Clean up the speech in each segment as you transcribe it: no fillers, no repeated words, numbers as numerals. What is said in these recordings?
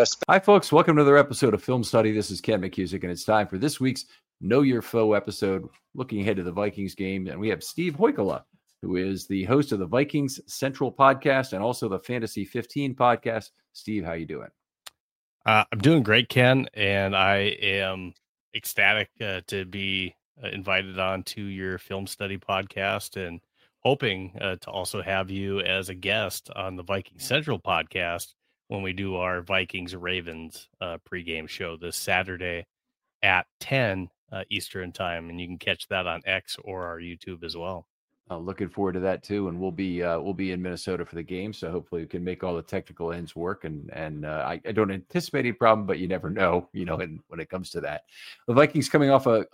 Hi, folks. Welcome to another episode of Film Study. This is Ken McCusick, and it's time for this week's Know Your Foe episode, looking ahead to the Vikings game. And we have Steve Hoikala, who is the host of the Vikings Central podcast and also the Fantasy 15 podcast. Steve, how you doing? I'm doing great, Ken, and I am ecstatic to be invited on to your Film Study podcast and hoping to also have you as a guest on the Vikings Central podcast when we do our Vikings-Ravens pregame show this Saturday at 10 Eastern time, and you can catch that on X or our YouTube as well. Looking forward to that too, and we'll be in Minnesota for the game, so hopefully we can make all the technical ends work. And I don't anticipate any problem, but you never know, when it comes to that. The Vikings coming off a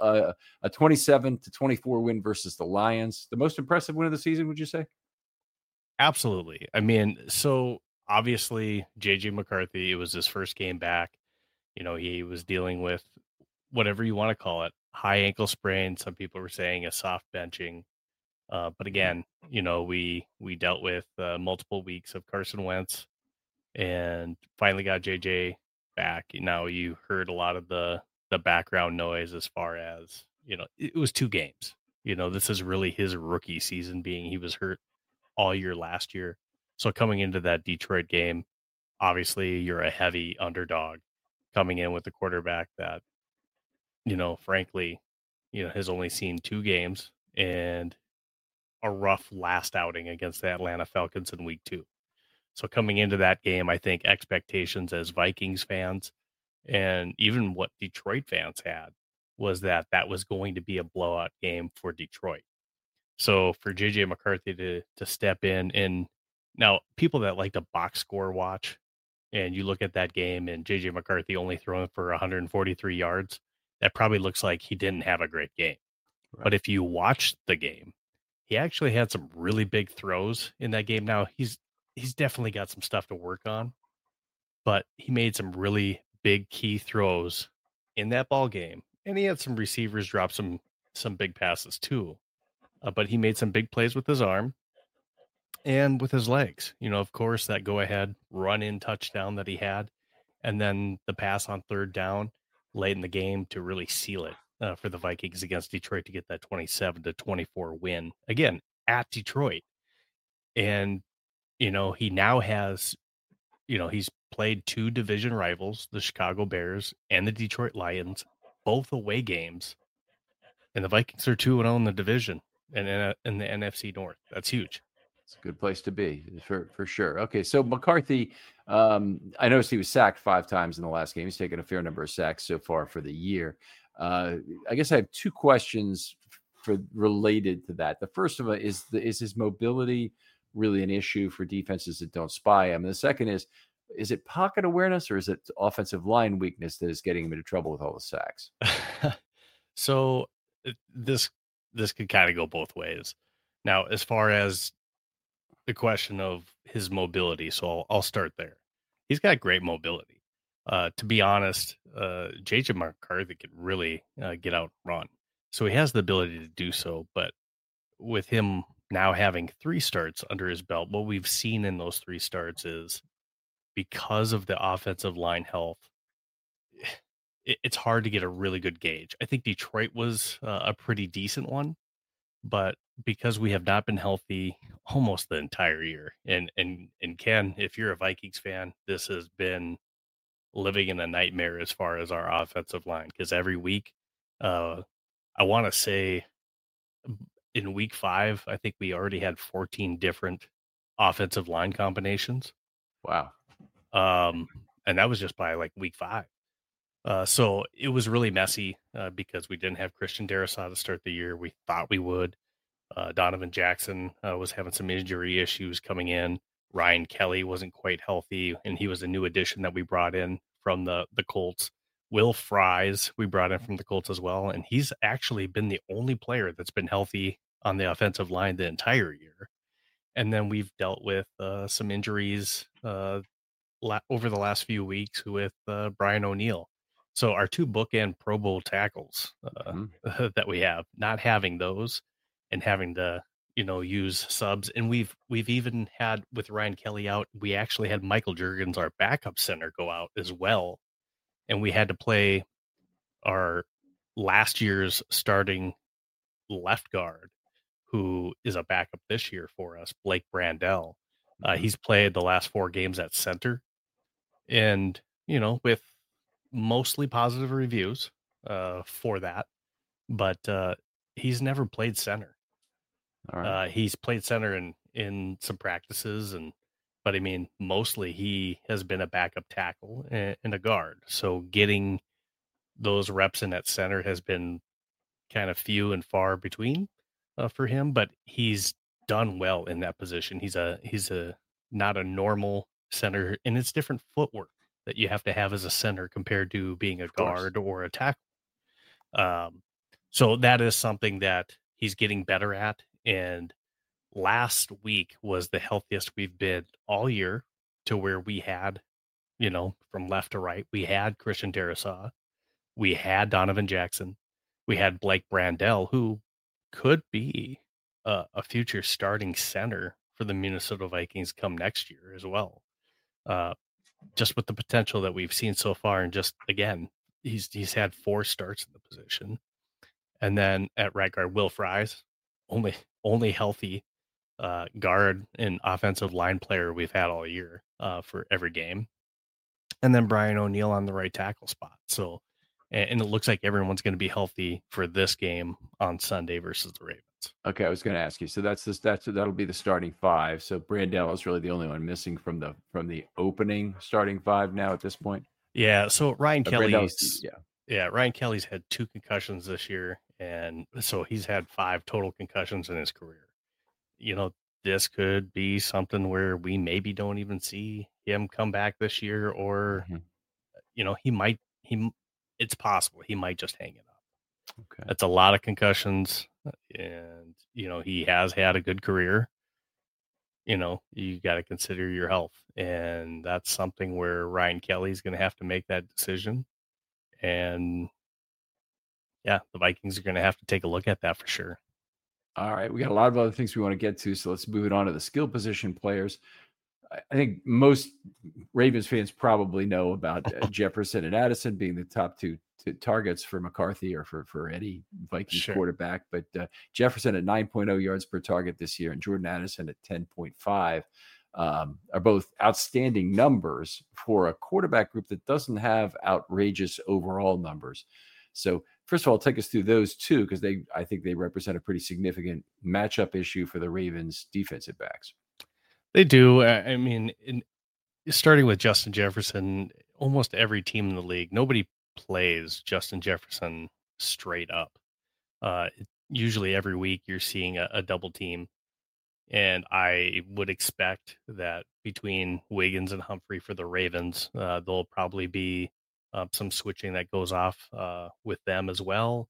27-24 win versus the Lions, the most impressive win of the season, would you say? Absolutely. I mean, so obviously JJ McCarthy, it was his first game back. He was dealing with whatever you want to call it, high ankle sprain. Some people were saying a soft benching. But again, we dealt with multiple weeks of Carson Wentz and finally got JJ back. Now you heard a lot of the background noise as far as, it was 2 games. This is really his rookie season, being he was hurt all year last year. So coming into that Detroit game, obviously you're a heavy underdog coming in with a quarterback that, frankly, has only seen 2 games and a rough last outing against the Atlanta Falcons in week 2. So coming into that game, I think expectations as Vikings fans and even what Detroit fans had was that was going to be a blowout game for Detroit. So for JJ McCarthy to step in, and now people that like to box score watch, and you look at that game and JJ McCarthy only throwing for 143 yards, that probably looks like he didn't have a great game. Right. But if you watch the game, he actually had some really big throws in that game. Now he's definitely got some stuff to work on, but he made some really big key throws in that ball game, and he had some receivers drop some big passes too. But he made some big plays with his arm and with his legs. Of course, that go ahead run in touchdown that he had, and then the pass on third down late in the game to really seal it. For the Vikings against Detroit to get that 27-24 win again at Detroit. And, he now has, he's played 2 division rivals, the Chicago Bears and the Detroit Lions, both away games. And the Vikings are 2-0 in the division and in the NFC North. That's huge. It's a good place to be for sure. Okay. So McCarthy, I noticed he was sacked 5 times in the last game. He's taken a fair number of sacks so far for the year. I guess I have 2 questions related to that. The first of it is his mobility really an issue for defenses that don't spy him? And the second is it pocket awareness or is it offensive line weakness that is getting him into trouble with all the sacks? So this could kind of go both ways. Now, as far as the question of his mobility, so I'll start there. He's got great mobility. To be honest, JJ McCarthy can really get out and run. So he has the ability to do so. But with him now having 3 starts under his belt, what we've seen in those 3 starts is because of the offensive line health, it's hard to get a really good gauge. I think Detroit was a pretty decent one, but because we have not been healthy almost the entire year, and Ken, if you're a Vikings fan, this has been living in a nightmare as far as our offensive line, because every week, I want to say in week 5, I think we already had 14 different offensive line combinations. Wow. And that was just by like week 5. So it was really messy because we didn't have Christian Darrisaw to start the year. We thought we would. Donovan Jackson was having some injury issues coming in. Ryan Kelly wasn't quite healthy, and he was a new addition that we brought in from the Colts. Will Fries we brought in from the Colts as well, and he's actually been the only player that's been healthy on the offensive line the entire year. And then we've dealt with some injuries over the last few weeks with Brian O'Neill. So our 2 bookend Pro Bowl tackles that we have, not having those and having to, use subs, and we've even had with Ryan Kelly out, we actually had Michael Jurgens, our backup center, go out as well, and we had to play our last year's starting left guard, who is a backup this year for us, Blake Brandell. He's played the last 4 games at center, and with mostly positive reviews for that, but he's never played center. All right. He's played center in some practices, but I mean, mostly he has been a backup tackle and a guard. So getting those reps in at center has been kind of few and far between for him, but he's done well in that position. He's a not a normal center, and it's different footwork that you have to have as a center compared to being a Of course. guard or a tackle. So that is something that he's getting better at. And last week was the healthiest we've been all year, to where we had, from left to right, we had Christian Darrisaw, we had Donovan Jackson, we had Blake Brandell, who could be a future starting center for the Minnesota Vikings come next year as well. Just with the potential that we've seen so far, and just again, he's had 4 starts in the position. And then at right guard, Will Fries, only healthy guard and offensive line player we've had all year for every game. And then Brian O'Neill on the right tackle spot. So, and it looks like everyone's going to be healthy for this game on Sunday versus the Ravens. Okay, I was going to ask you. So that'll be the starting 5. So Brandell is really the only one missing from the opening starting 5 now at this point. Yeah. So Ryan Kelly's yeah. Ryan Kelly's had 2 concussions this year, and so he's had 5 total concussions in his career. This could be something where we maybe don't even see him come back this year, or it's possible he might just hang it up. Okay. That's a lot of concussions, and he has had a good career. You got to consider your health, and that's something where Ryan Kelly's going to have to make that decision. And yeah, the Vikings are going to have to take a look at that for sure. All right. We got a lot of other things we want to get to, so let's move it on to the skill position players. I think most Ravens fans probably know about Jefferson and Addison being the top two targets for McCarthy or for any Vikings quarterback. But Jefferson at 9.0 yards per target this year and Jordan Addison at 10.5 are both outstanding numbers for a quarterback group that doesn't have outrageous overall numbers. So first of all, take us through those two, because I think they represent a pretty significant matchup issue for the Ravens defensive backs. They do. I mean, starting with Justin Jefferson, almost every team in the league, nobody plays Justin Jefferson straight up. Usually every week you're seeing a double team. And I would expect that between Wiggins and Humphrey for the Ravens, there'll probably be some switching that goes off with them as well.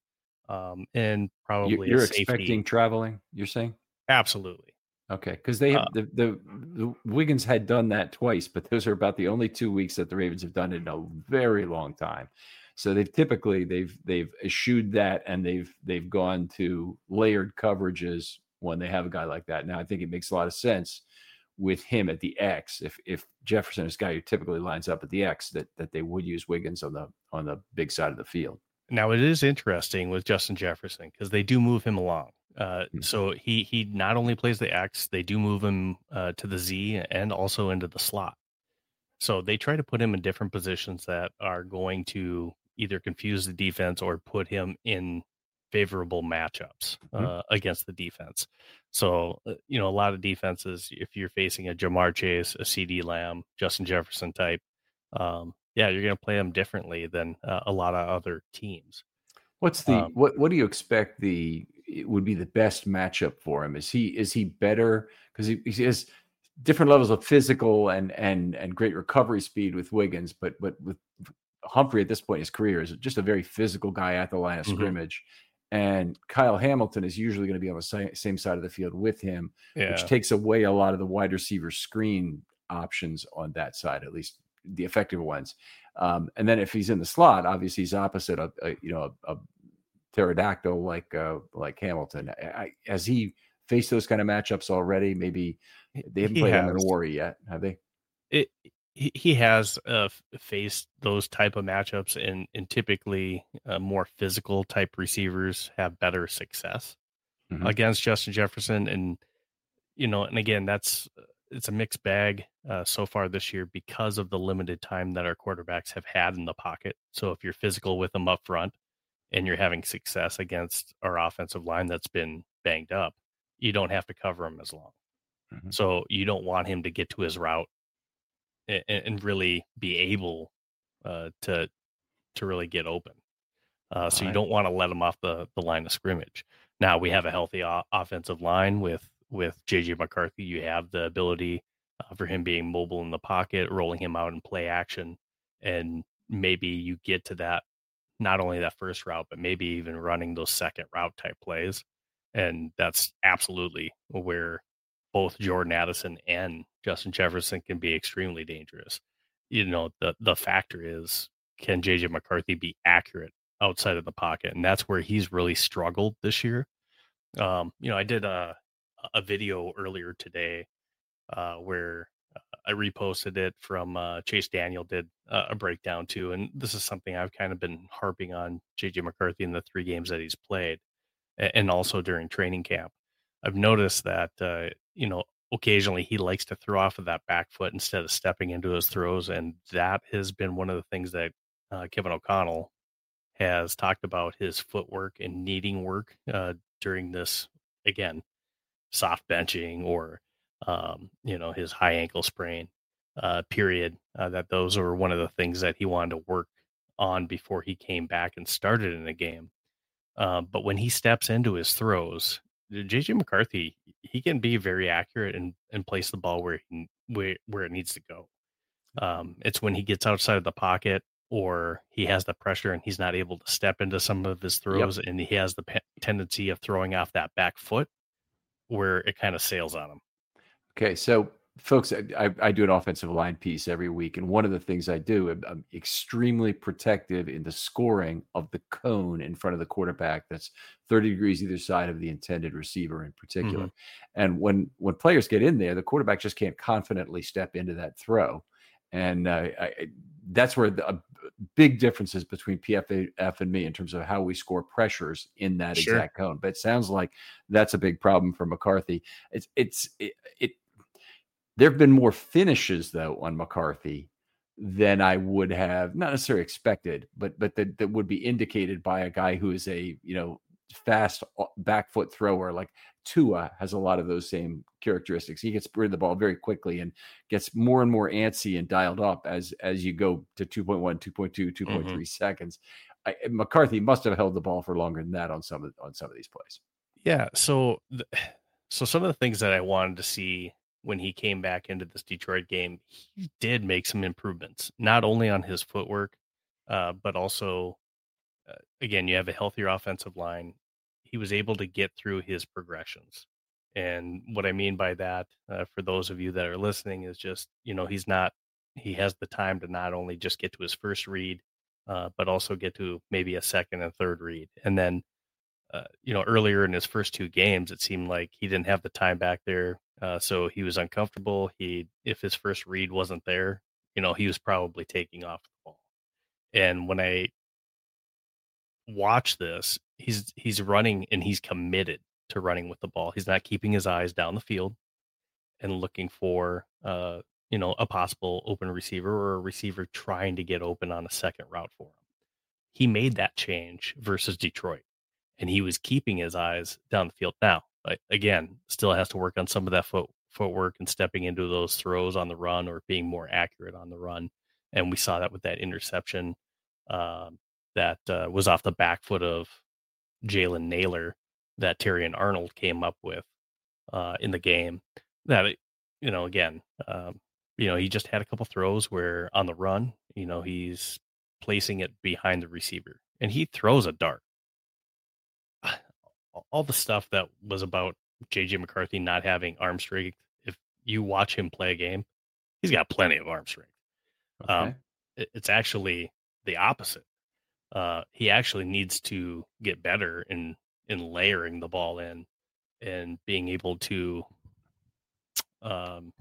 And probably you're expecting traveling, you're saying? Absolutely. Okay, because they have the Wiggins had done that twice, but those are about the only 2 weeks that the Ravens have done it in a very long time. So they've eschewed that, and they've gone to layered coverages when they have a guy like that. Now I think it makes a lot of sense with him at the X. If Jefferson is a guy who typically lines up at the X, that they would use Wiggins on the big side of the field. Now it is interesting with Justin Jefferson because they do move him along. So he not only plays the X, they do move him to the Z and also into the slot. So they try to put him in different positions that are going to either confuse the defense or put him in favorable matchups against the defense. So, a lot of defenses, if you're facing a Jamar Chase, a CD Lamb, Justin Jefferson type, you're going to play them differently than a lot of other teams. What's the what do you expect it would be the best matchup for him? Is he better because he has different levels of physical and great recovery speed with Wiggins, but with Humphrey at this point in his career is just a very physical guy at the line of scrimmage. And Kyle Hamilton is usually going to be on the same side of the field with him, which takes away a lot of the wide receiver screen options on that side, at least the effective ones. And then if he's in the slot, obviously he's opposite of a pterodactyl like Hamilton. Has he faced those kind of matchups already? Maybe they haven't He played has. Amenawari yet, have they? It, he has faced those type of matchups, and typically more physical type receivers have better success Hmm. against Justin Jefferson. And and again, it's a mixed bag so far this year because of the limited time that our quarterbacks have had in the pocket. So if you're physical with them up front and you're having success against our offensive line that's been banged up, you don't have to cover him as long. Hmm. So you don't want him to get to his route and really be able to really get open. All So you right. don't want to let him off the line of scrimmage. Now we have a healthy offensive line with JJ McCarthy. You have the ability for him being mobile in the pocket, rolling him out in play action, and maybe you get to that, not only that first route, but maybe even running those second route type plays. And that's absolutely where both Jordan Addison and Justin Jefferson can be extremely dangerous. The factor is, can JJ McCarthy be accurate outside of the pocket? And that's where he's really struggled this year. I did a video earlier today where I reposted it from Chase Daniel did a breakdown too. And this is something I've kind of been harping on JJ McCarthy in the 3 games that he's played and also during training camp. I've noticed that, occasionally he likes to throw off of that back foot instead of stepping into his throws. And that has been one of the things that Kevin O'Connell has talked about, his footwork and needing work during this, again, soft benching or his high ankle sprain period. That those were one of the things that he wanted to work on before he came back and started in the game. But when he steps into his throws, JJ McCarthy, he can be very accurate and place the ball where it needs to go. It's when he gets outside of the pocket or he has the pressure and he's not able to step into some of his Yep. throws and he has the tendency of throwing off that back foot where it kind of sails on him. Okay, so folks, I do an offensive line piece every week, and one of the things I do, I'm extremely protective in the scoring of the cone in front of the quarterback. That's 30 degrees either side of the intended receiver in particular. Mhm. And when players get in there, the quarterback just can't confidently step into that throw, and that's where a big differences between PFF and me in terms of how we score pressures in that Sure. exact cone. But it sounds like that's a big problem for McCarthy. It there have been more finishes though on McCarthy than I would have not necessarily expected, but that would be indicated by a guy who is a fast back foot thrower. Like Tua has a lot of those same characteristics. He gets rid of the ball very quickly and gets more and more antsy and dialed up as you go to 2.1, 2.2, Mhm. 2.3 seconds. McCarthy must have held the ball for longer than that on some of these plays. Yeah. So some of the things that I wanted to see when he came back into this Detroit game, he did make some improvements, not only on his footwork, but also, again, you have a healthier offensive line. He was able to get through his progressions. And what I mean by that, for those of you that are listening, is just, he has the time to not only just get to his first read, but also get to maybe a second and third read. And then earlier in his first 2 games, it seemed like he didn't have the time back there. So he was uncomfortable. If his first read wasn't there, he was probably taking off the ball. And when I watch this, he's running and he's committed to running with the ball. He's not keeping his eyes down the field and looking for, a possible open receiver or a receiver trying to get open on a second route for him. He made that change versus Detroit, and he was keeping his eyes down the field. Now, again, still has to work on some of that footwork and stepping into those throws on the run or being more accurate on the run. And we saw that with that interception that was off the back foot of Jalen Naylor that Terry and Arnold came up with in the game. That again, he just had a couple throws where on the run, he's placing it behind the receiver, and he throws a dart. All the stuff that was about JJ McCarthy not having arm strength. If you watch him play a game, he's got plenty of arm strength. Okay. It's actually the opposite. He actually needs to get better in layering the ball in. and being able to, um,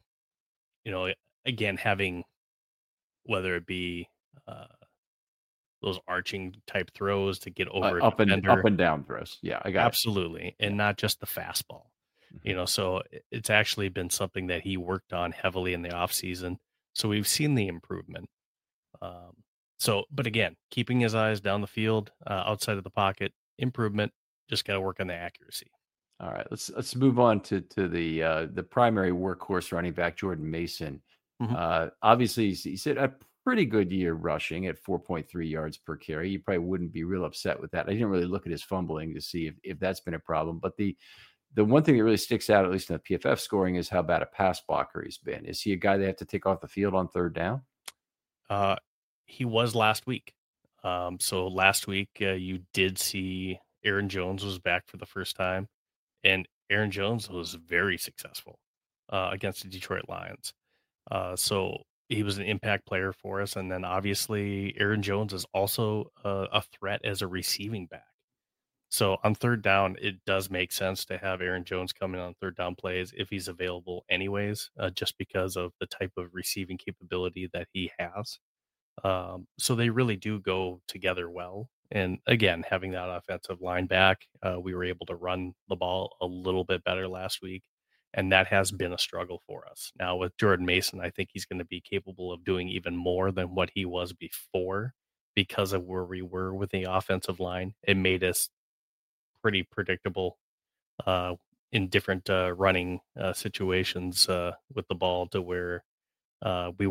again, having, whether it be uh, those arching type throws to get over a Up defender. and down throws. Yeah, I got it. Absolutely, Yeah. and not just the fastball. Mhm. So it's actually been something that he worked on heavily in the off season. So we've seen the improvement. Um, but again, keeping his eyes down the field, outside of the pocket, improvement. Just got to work on the accuracy. All right, let's move on to the primary workhorse running back, Jordan Mason. Mhm. Obviously, he's had a pretty good year rushing at 4.3 yards per carry. You probably wouldn't be real upset with that. I didn't really look at his fumbling to see if that's been a problem. But the one thing that really sticks out, at least in the PFF scoring, is how bad a pass blocker he's been. Is he a guy they have to take off the field on third down? Uh, he was last week. So last week, you did see Aaron Jones was back for the first time, and Aaron Jones was very successful against the Detroit Lions. So he was an impact player for us. And then obviously, Aaron Jones is also a threat as a receiving back. So on third down, it does make sense to have Aaron Jones come in on third down plays if he's available, anyways, just because of the type of receiving capability that he has. So they really do go together well. And again, having that offensive line back, we were able to run the ball a little bit better last week. And that has been a struggle for us. Now, with Jordan Mason, I think he's going to be capable of doing even more than what he was before because of where we were with the offensive line. It made us pretty predictable uh, in different running situations with the ball, to where we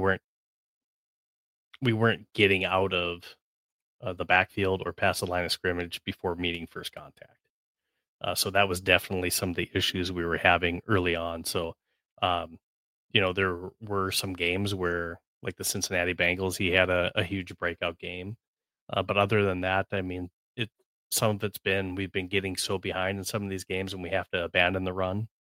weren't getting out of the backfield or past the line of scrimmage before meeting first contact. So that was definitely some of the issues we were having early on. So, um, there were some games where, like the Cincinnati Bengals, he had a huge breakout game. But other than that, I mean, some of it's been, we've been getting so behind in some of these games and we have to abandon the run.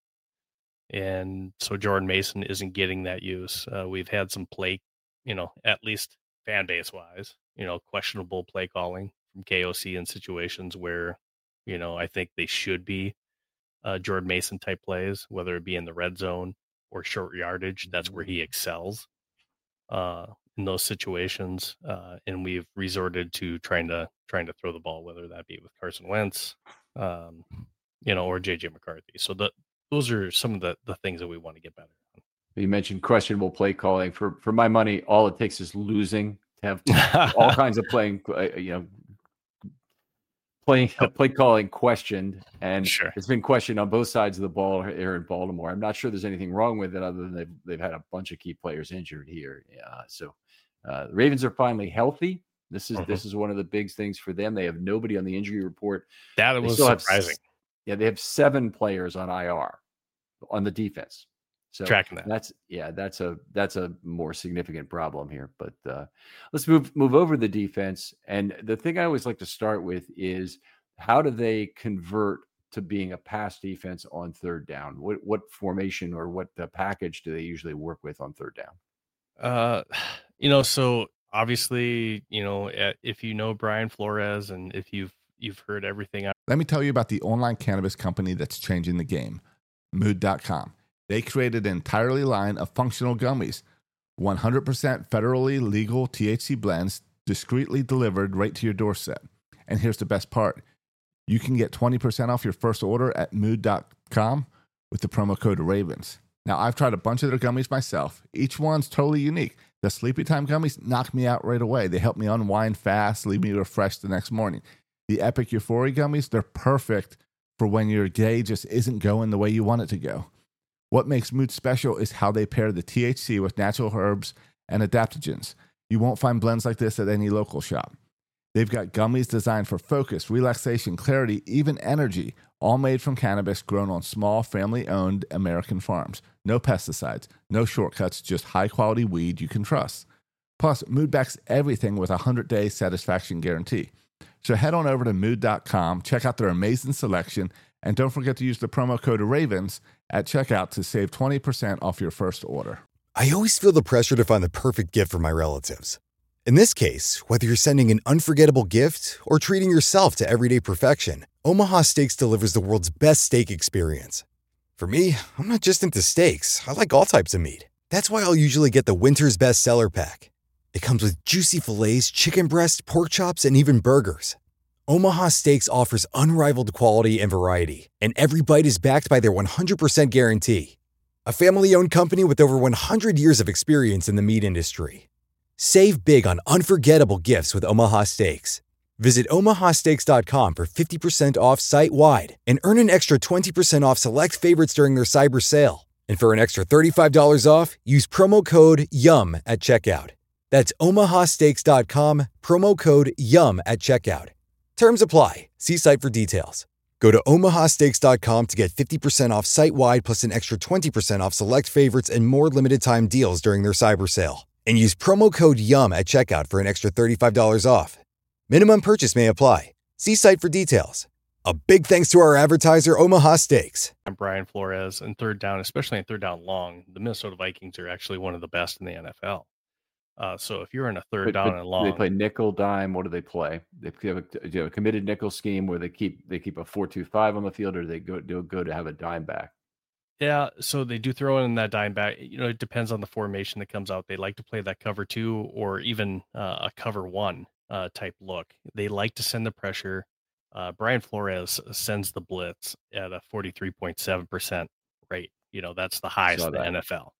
And so Jordan Mason isn't getting that use. We've had some play, at least fan base wise, questionable play calling from KOC in situations where, I think they should be Jordan Mason type plays, whether it be in the red zone or short yardage. That's where he excels in those situations. And we've resorted to trying to throw the ball, whether that be with Carson Wentz, or JJ McCarthy. So those are some of the things that we want to get better on. You mentioned questionable play calling. For my money, all it takes is losing to have all kinds of play calling questioned, and Sure. it's been questioned on both sides of the ball here in Baltimore. I'm not sure there's anything wrong with it, other than they've had a bunch of key players injured here. So the Ravens are finally healthy. This is one of the big things for them. They have nobody on the injury report. That was surprising. They have 7 players on IR on the defense. So tracking that. That's a more significant problem here. But let's move over the defense. And the thing I always like to start with is, how do they convert to being a pass defense on third down? What formation or what package do they usually work with on third down? So obviously, if you know Brian Flores, and if you've heard everything. Let me tell you about the online cannabis company that's changing the game, Mood.com. They created an entirely line of functional gummies, 100% federally legal THC blends, discreetly delivered right to your doorstep. And here's the best part. You can get 20% off your first order at Mood.com with the promo code Ravens. Now, I've tried a bunch of their gummies myself. Each one's totally unique. The Sleepy Time gummies knock me out right away. They help me unwind fast, leave me refreshed the next morning. The Epic Euphoria gummies, they're perfect for when your day just isn't going the way you want it to go. What makes Mood special is how they pair the THC with natural herbs and adaptogens. You won't find blends like this at any local shop. They've got gummies designed for focus, relaxation, clarity, even energy, all made from cannabis grown on small, family-owned American farms. No pesticides, no shortcuts, just high-quality weed you can trust. Plus, Mood backs everything with a 100-day satisfaction guarantee. So head on over to Mood.com, check out their amazing selection, and don't forget to use the promo code Ravens at checkout to save 20% off your first order. I always feel the pressure to find the perfect gift for my relatives. In this case, whether you're sending an unforgettable gift or treating yourself to everyday perfection, Omaha Steaks delivers the world's best steak experience. For me, I'm not just into steaks. I like all types of meat. That's why I'll usually get the Winter's Best Seller Pack. It comes with juicy fillets, chicken breast, pork chops, and even burgers. Omaha Steaks offers unrivaled quality and variety, and every bite is backed by their 100% guarantee. A family-owned company with over 100 years of experience in the meat industry. Save big on unforgettable gifts with Omaha Steaks. Visit omahasteaks.com for 50% off site-wide and earn an extra 20% off select favorites during their cyber sale. And for an extra $35 off, use promo code YUM at checkout. That's omahasteaks.com, promo code YUM at checkout. Terms apply. See site for details. Go to omahasteaks.com to get 50% off site-wide plus an extra 20% off select favorites and more limited-time deals during their cyber sale. And use promo code YUM at checkout for an extra $35 off. Minimum purchase may apply. See site for details. A big thanks to our advertiser, Omaha Steaks. And Brian Flores and third down, especially in third down long, the Minnesota Vikings are actually one of the best in the NFL. So if you're in a third down and long, they play nickel dime. What do they play? They have a committed nickel scheme where they keep a 4-2-5 on the field, or they go to have a dime back. Yeah, so they do throw in that dime back. It depends on the formation that comes out. They like to play that cover 2 or even a cover 1 type look. They like to send the pressure. Brian Flores sends the blitz at a 43.7% rate. That's the highest in the NFL.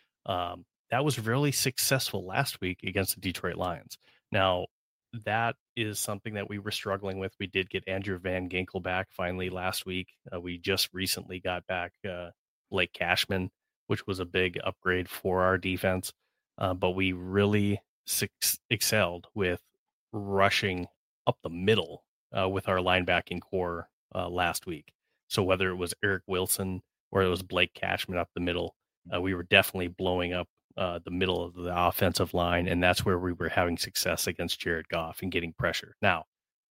That was really successful last week against the Detroit Lions. Now, that is something that we were struggling with. We did get Andrew Van Ginkel back finally last week. We just recently got back Blake Cashman, which was a big upgrade for our defense. But we really excelled with rushing up the middle with our linebacking core last week. So whether it was Eric Wilson or it was Blake Cashman up the middle, we were definitely blowing up the middle of the offensive line, and that's where we were having success against Jared Goff and getting pressure. Now,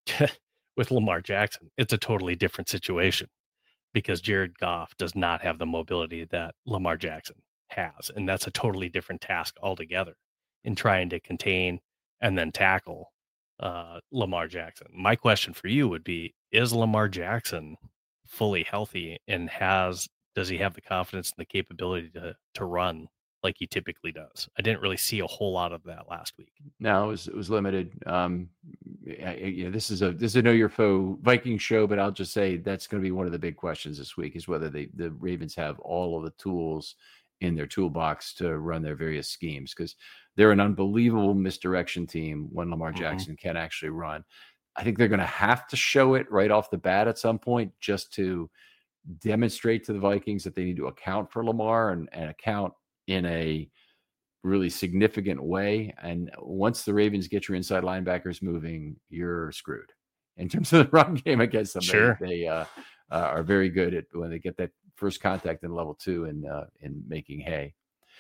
with Lamar Jackson, it's a totally different situation because Jared Goff does not have the mobility that Lamar Jackson has, and that's a totally different task altogether in trying to contain and then tackle Lamar Jackson. My question for you would be, is Lamar Jackson fully healthy and does he have the confidence and the capability to run like he typically does? I didn't really see a whole lot of that last week. No, it was limited. This is a Know Your Foe Viking show, but I'll just say that's going to be one of the big questions this week is whether the Ravens have all of the tools in their toolbox to run their various schemes, because they're an unbelievable misdirection team when Lamar Jackson can actually run. I think they're going to have to show it right off the bat at some point just to demonstrate to the Vikings that they need to account for Lamar and account in a really significant way. And once the Ravens get your inside linebackers moving, you're screwed. In terms of the run game against them, sure. They are very good at when they get that first contact in level 2 in making hay.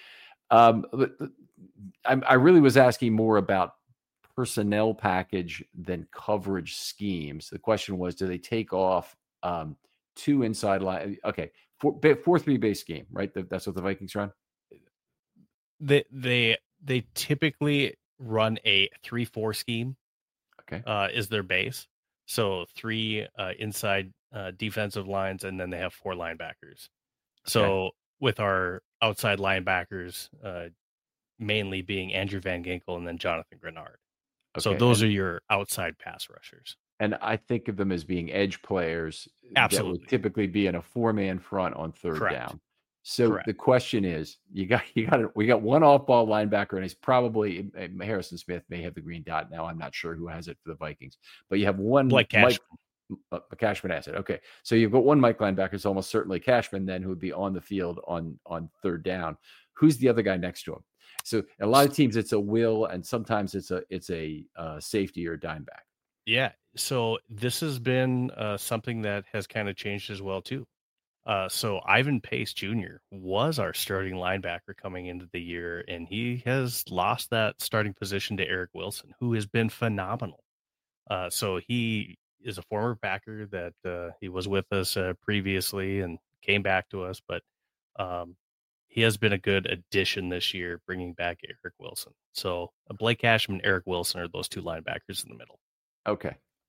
I really was asking more about personnel package than coverage schemes. The question was, do they take off 2 inside line? Okay, 4-3 base scheme, right? That's what the Vikings run. They typically run a 3-4 scheme. Okay, is their base. So 3 inside defensive lines, and then they have 4 linebackers. So with our outside linebackers, mainly being Andrew Van Ginkel and then Jonathan Grenard. So those are your outside pass rushers. And I think of them as being edge players. Absolutely. That would typically be in a 4-man front on third Correct. down. So Correct. The question is, we got one off-ball linebacker, and he's probably Harrison Smith may have the green dot now. I'm not sure who has it for the Vikings, but you have one Blake Cashman. Cashman has it. Okay, so you've got one Mike linebacker. It's almost certainly Cashman then, who would be on the field on third down. Who's the other guy next to him? So a lot of teams, it's a will, and sometimes it's a safety or dime back. Yeah. So this has been something that has kind of changed as well too. So Ivan Pace Jr. was our starting linebacker coming into the year, and he has lost that starting position to Eric Wilson, who has been phenomenal. So he is a former backer that he was with us previously and came back to us, but he has been a good addition this year, bringing back Eric Wilson. So Blake Cashman and Eric Wilson are those 2 linebackers in the middle. Okay.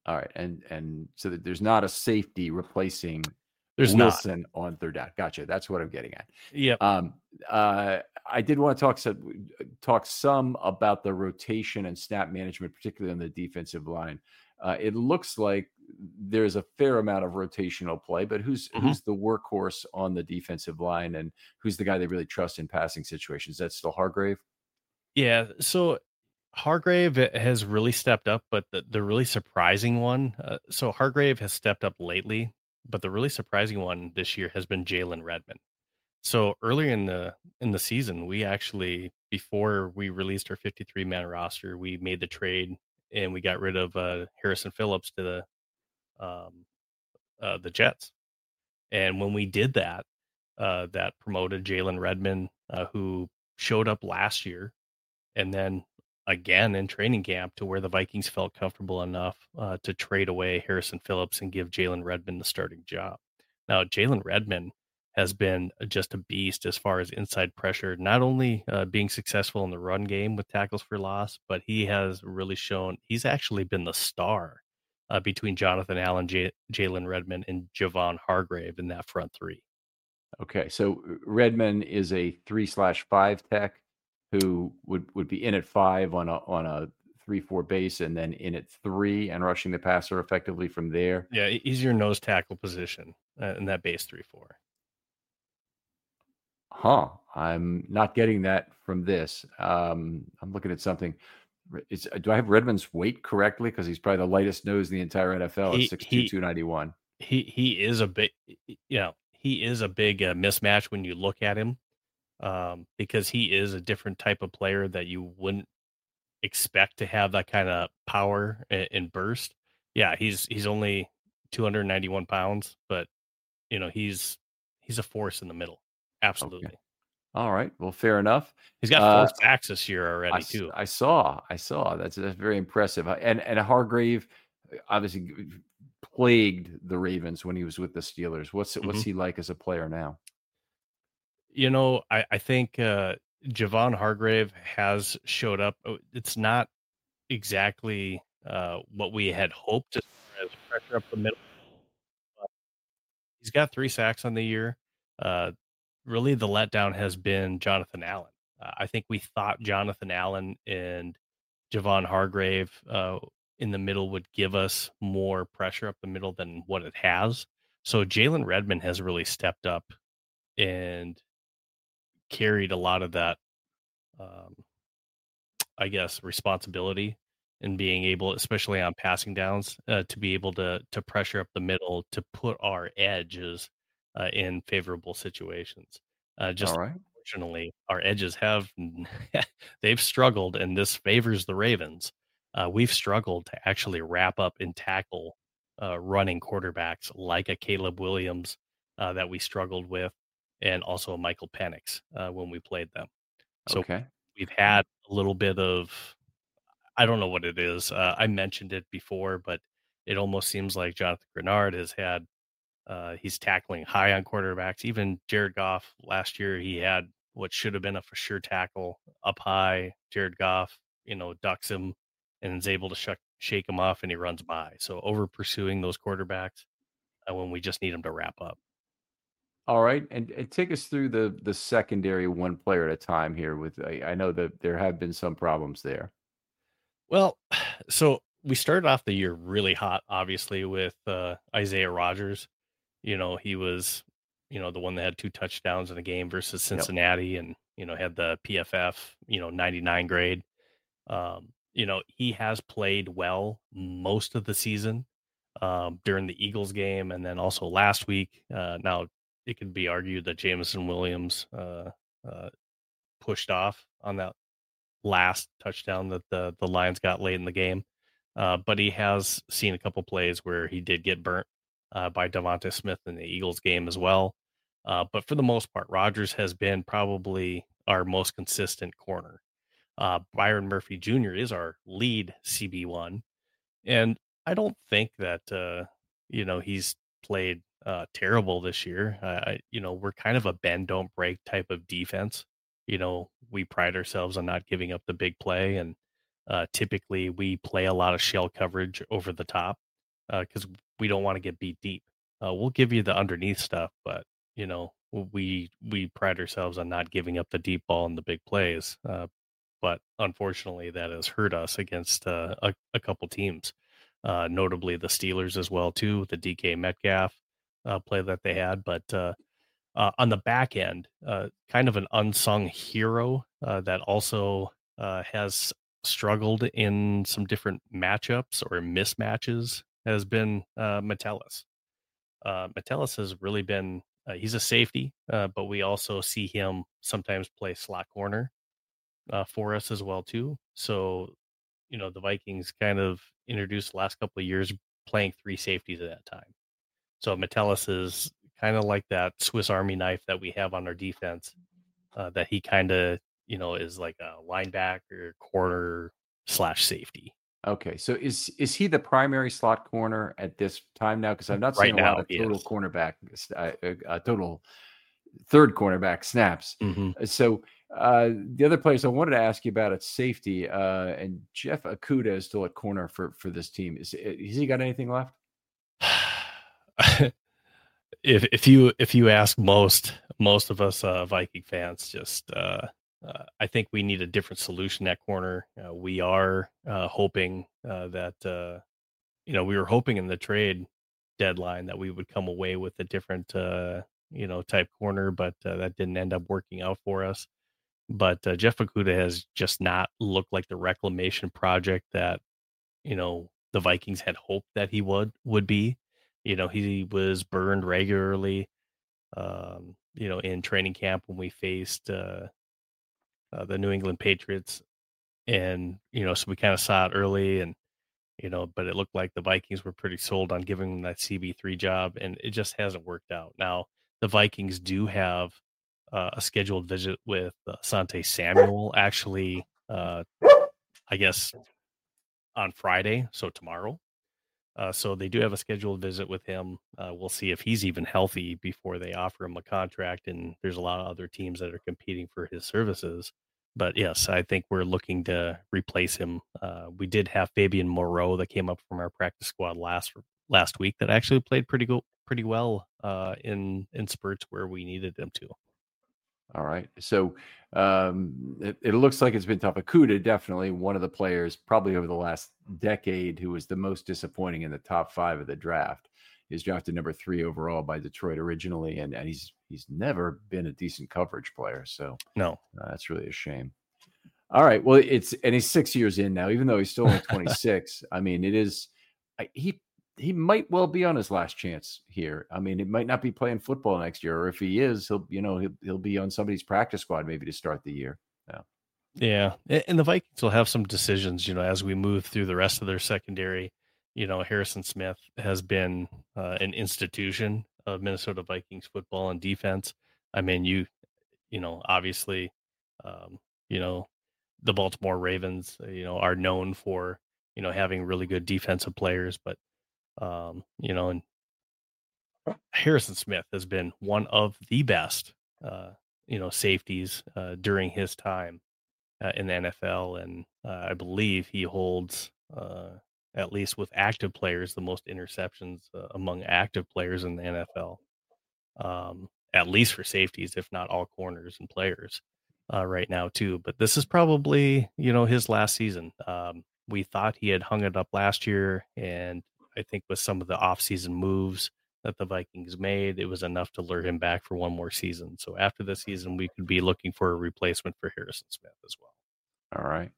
All right, and so that there's not a safety replacing There's not. Wilson on third down. Gotcha. That's what I'm getting at. Yep. I did want to talk some about the rotation and snap management, particularly on the defensive line. It looks like there's a fair amount of rotational play, but who's the workhorse on the defensive line, and who's the guy they really trust in passing situations? Is that still Hargrave? Yeah. So Hargrave has really stepped up, but the really surprising one. So Hargrave has stepped up lately, but the really surprising one this year has been Jalen Redmond. So earlier in the season, we actually, before we released our 53-man roster, we made the trade and we got rid of Harrison Phillips to the Jets. And when we did that, that promoted Jalen Redmond, who showed up last year, and then again in training camp, to where the Vikings felt comfortable enough to trade away Harrison Phillips and give Jalen Redmond the starting job. Now, Jalen Redmond has been just a beast as far as inside pressure, not only being successful in the run game with tackles for loss, but he has really shown he's actually been the star between Jonathan Allen, Jalen Redmond, and Javon Hargrave in that front three. Okay, so Redmond is a 3/5 tech who would be in at 5 on a 3-4 base, and then in at 3 and rushing the passer effectively from there. Yeah, he's your nose tackle position in that base 3-4. Huh. I'm not getting that from this. I'm looking at something. Do I have Redmond's weight correctly? Because he's probably the lightest nose in the entire NFL at 6'2", 291. He is a big, he is a big mismatch when you look at him, because he is a different type of player that you wouldn't expect to have that kind of power and burst. Yeah, he's only 291 pounds, but he's a force in the middle. Absolutely. Okay. All right. Well, fair enough. He's got 4 sacks this year already too. I saw. That's very impressive. And Hargrave obviously plagued the Ravens when he was with the Steelers. What's he like as a player now? I think Javon Hargrave has showed up. It's not exactly what we had hoped as far as pressure up the middle. But he's got 3 sacks on the year. Really, the letdown has been Jonathan Allen. I think we thought Jonathan Allen and Javon Hargrave in the middle would give us more pressure up the middle than what it has. So Jalen Redmond has really stepped up and carried a lot of that, responsibility and being able, especially on passing downs, to be able to pressure up the middle to put our edges in favorable situations. Just all right. Unfortunately, our edges they've struggled, and this favors the Ravens. We've struggled to actually wrap up and tackle running quarterbacks like a Caleb Williams that we struggled with, and also a Michael Penix when we played them. So we've had a little bit of, I don't know what it is. I mentioned it before, but it almost seems like Jonathan Grenard has had, he's tackling high on quarterbacks. Even Jared Goff last year, he had what should have been a for sure tackle up high. Jared Goff, ducks him and is able to shake him off, and he runs by. So over pursuing those quarterbacks when we just need them to wrap up. All right, and take us through the secondary one player at a time here. I know that there have been some problems there. Well, so we started off the year really hot, obviously, with Isaiah Rodgers. He was, the one that had 2 touchdowns in the game versus Cincinnati, and had the PFF 99 grade. He has played well most of the season during the Eagles game, and then also last week. Now it could be argued that Jameson Williams pushed off on that last touchdown that the Lions got late in the game, but he has seen a couple plays where he did get burnt by Devonta Smith in the Eagles game as well. But for the most part, Rodgers has been probably our most consistent corner. Byron Murphy Jr. is our lead CB1, and I don't think that he's played terrible this year. We're kind of a bend don't break type of defense. We pride ourselves on not giving up the big play, and typically we play a lot of shell coverage over the top. because we don't want to get beat deep. We'll give you the underneath stuff, but we pride ourselves on not giving up the deep ball and the big plays. But unfortunately, that has hurt us against a couple teams, notably the Steelers as well too, the DK Metcalf play that they had. But on the back end, kind of an unsung hero that also has struggled in some different matchups or mismatches has been Metellus. Metellus has really been, he's a safety, but we also see him sometimes play slot corner for us as well too. So, the Vikings kind of introduced the last couple of years playing 3 safeties at that time. So Metellus is kind of like that Swiss Army knife that we have on our defense, that he kind of, is like a linebacker, corner / safety. Okay, so is he the primary slot corner at this time now? Because I've not Right seen a lot now, of he total is. cornerback, total third cornerback snaps. So the other players I wanted to ask you about at safety, and Jeff Okudah is still at corner for this team. Has he got anything left? If you ask most of us Viking fans, just I think we need a different solution at corner. We are hoping that we were hoping in the trade deadline that we would come away with a different type corner, but that didn't end up working out for us. But Jeff Okudah has just not looked like the reclamation project that the Vikings had hoped that he would be. He was burned regularly, in training camp when we faced the New England Patriots. And, so we kind of saw it early and, but it looked like the Vikings were pretty sold on giving him that CB3 job, and it just hasn't worked out. Now, the Vikings do have a scheduled visit with Asante Samuel, actually, I guess, on Friday, so tomorrow. So they do have a scheduled visit with him. We'll see if he's even healthy before they offer him a contract. And there's a lot of other teams that are competing for his services. But yes, I think we're looking to replace him. We did have Fabian Moreau that came up from our practice squad last week that actually played pretty well in spurts where we needed him to. All right. So it looks like it's been tough. Okudah, definitely one of the players probably over the last decade who was the most disappointing in the top 5 of the draft. He's drafted number 3 overall by Detroit originally, and he's never been a decent coverage player. So no, that's really a shame. All right. Well, he's 6 years in now, even though he's still only 26. I mean, it is he might well be on his last chance here. I mean, it might not be playing football next year, or if he is, he'll be on somebody's practice squad maybe to start the year. Yeah. And the Vikings will have some decisions, as we move through the rest of their secondary. Harrison Smith has been an institution of Minnesota Vikings football and defense. I mean, obviously, the Baltimore Ravens, are known for, having really good defensive players, but and Harrison Smith has been one of the best, safeties during his time in the NFL. And I believe he holds, at least with active players, the most interceptions among active players in the NFL, at least for safeties, if not all corners and players right now too. But this is probably, his last season. We thought he had hung it up last year, and I think with some of the offseason moves that the Vikings made, it was enough to lure him back for one more season. So after this season, we could be looking for a replacement for Harrison Smith as well. All right.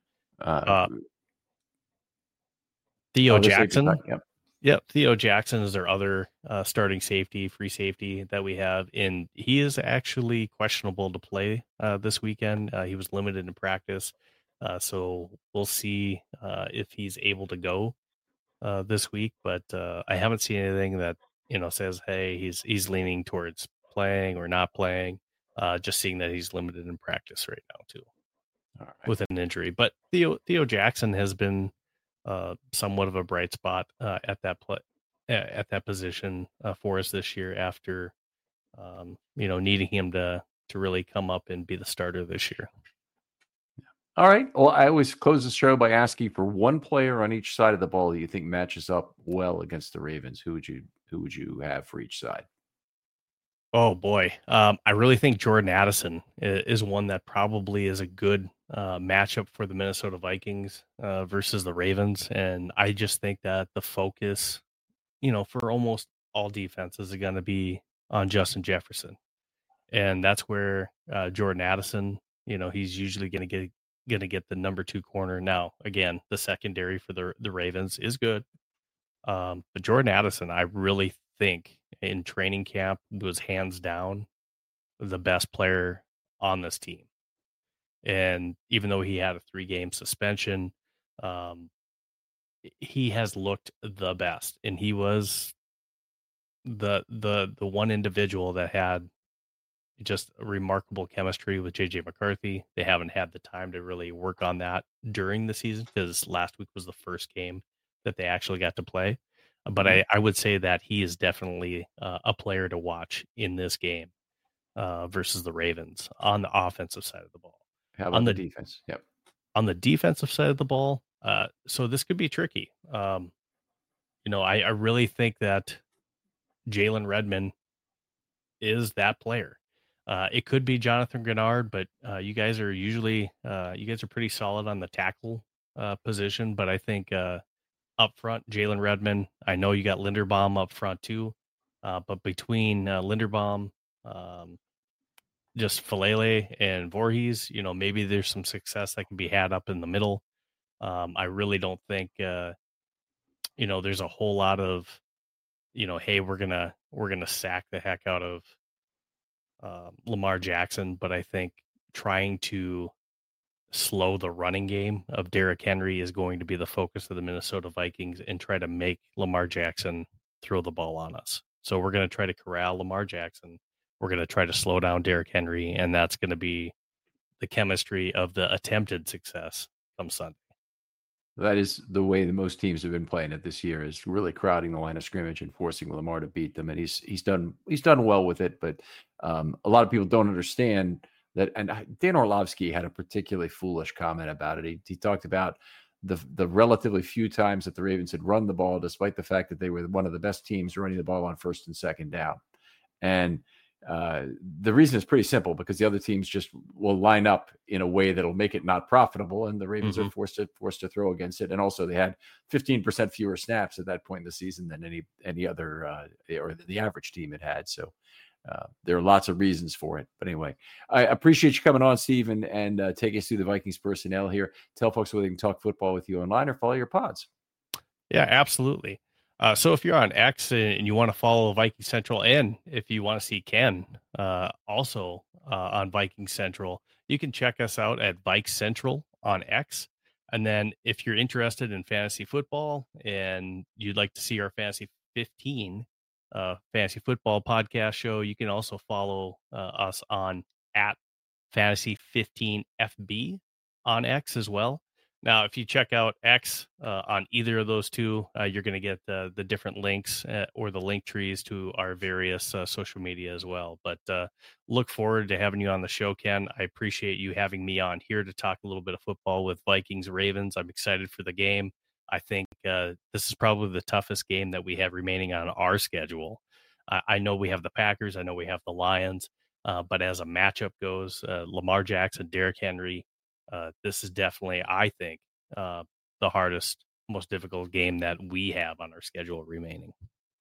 Theo Jackson. Yep. Theo Jackson is our other starting free safety that we have. And he is actually questionable to play this weekend. He was limited in practice. So we'll see if he's able to go this week. But I haven't seen anything that, says, hey, he's leaning towards playing or not playing. Just seeing that he's limited in practice right now too, with an injury. But Theo Jackson has been somewhat of a bright spot at that position for us this year after needing him to really come up and be the starter this year. All right. Well, I always close the show by asking for one player on each side of the ball that you think matches up well against the Ravens. Who would you have for each side? Oh boy, I really think Jordan Addison is one that probably is a good matchup for the Minnesota Vikings versus the Ravens, and I just think that the focus, for almost all defenses, is going to be on Justin Jefferson, and that's where Jordan Addison, he's usually going to get the number 2 corner. Now, again, the secondary for the Ravens is good, but Jordan Addison, I really think in training camp was hands down the best player on this team. And even though he had a 3-game suspension, he has looked the best, and he was the one individual that had just a remarkable chemistry with JJ McCarthy. They haven't had the time to really work on that during the season because last week was the first game that they actually got to play. But I would say that he is definitely a player to watch in this game versus the Ravens on the offensive side of the ball. How about the defense? Yep. On the defensive side of the ball, so this could be tricky. I really think that Jalen Redmond is that player. It could be Jonathan Grenard, but you guys are pretty solid on the tackle position. But I think up front, Jalen Redmond. I know you got Linderbaum up front too, but between Linderbaum, just Falele and Voorhees, maybe there's some success that can be had up in the middle. I really don't think there's a whole lot of hey, we're gonna sack the heck out of Lamar Jackson, but I think trying to slow the running game of Derrick Henry is going to be the focus of the Minnesota Vikings and try to make Lamar Jackson throw the ball on us. So we're going to try to corral Lamar Jackson. We're going to try to slow down Derrick Henry, and that's going to be the chemistry of the attempted success come Sunday. That is the way that most teams have been playing it this year, is really crowding the line of scrimmage and forcing Lamar to beat them. And he's done well with it, but a lot of people don't understand that. And Dan Orlovsky had a particularly foolish comment about it. He talked about the relatively few times that the Ravens had run the ball, despite the fact that they were one of the best teams running the ball on first and second down. And the reason is pretty simple, because the other teams just will line up in a way that'll make it not profitable, and the Ravens are forced to throw against it. And also they had 15% fewer snaps at that point in the season than any other or the average team had. So there are lots of reasons for it. But anyway, I appreciate you coming on, Steve, and take us through the Vikings personnel here. Tell folks where they can talk football with you online or follow your pods. Yeah, absolutely. So if you're on X and you want to follow Viking Central, and if you want to see Ken also on Viking Central, you can check us out at Vike Central on X. And then if you're interested in fantasy football and you'd like to see our Fantasy 15 fantasy football podcast show, you can also follow us on at Fantasy 15 FB on X as well. Now, if you check out X on either of those two, you're going to get the different links or the link trees to our various social media as well. But look forward to having you on the show, Ken. I appreciate you having me on here to talk a little bit of football with Vikings Ravens. I'm excited for the game. I think this is probably the toughest game that we have remaining on our schedule. I know we have the Packers. I know we have the Lions. But as a matchup goes, Lamar Jackson, Derrick Henry, this is definitely, I think, the hardest, most difficult game that we have on our schedule remaining.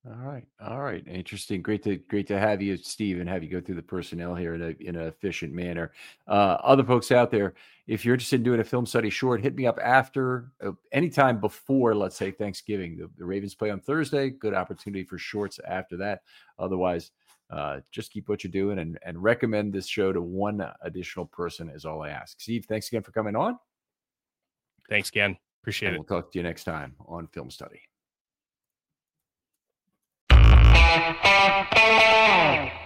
All right. Interesting. Great to have you, Steve, and have you go through the personnel here in an efficient manner. Other folks out there, if you're interested in doing a film study short, hit me up after, anytime before, let's say, Thanksgiving. The Ravens play on Thursday. Good opportunity for shorts after that. Otherwise, just keep what you're doing and recommend this show to one additional person is all I ask. Steve, thanks again for coming on. Thanks again. Appreciate it. We'll talk to you next time on Film Study.